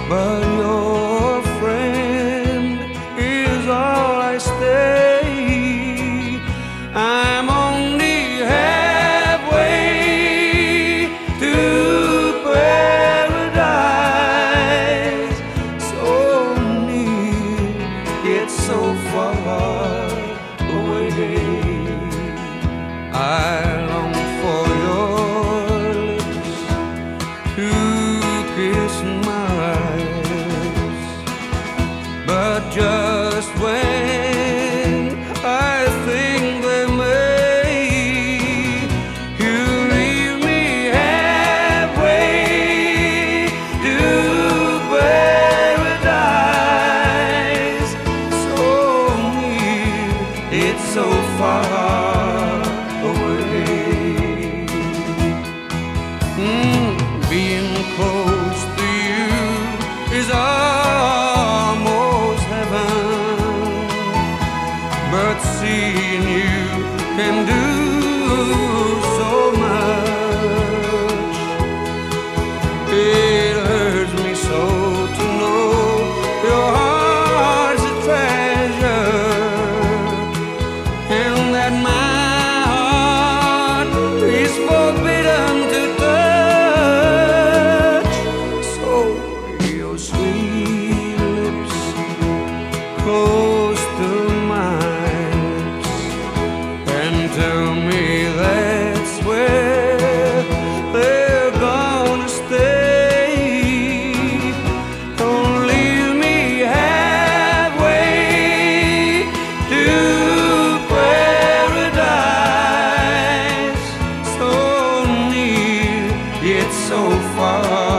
but your friend is all I stay. I'm only halfway to paradise, so near yet so far away. I long for your lips to kiss my eyes, but just when I think they may, you leave me halfway to paradise, so near, it's so far away. Being close to you is almost heaven, but seeing you can do so much. It hurts me so to know your heart's a treasure, and that my heart is forbidden to touch. So your sweet lips close to my lips, and tell me that's where they're gonna stay. Don't leave me halfway to paradise, so near yet so far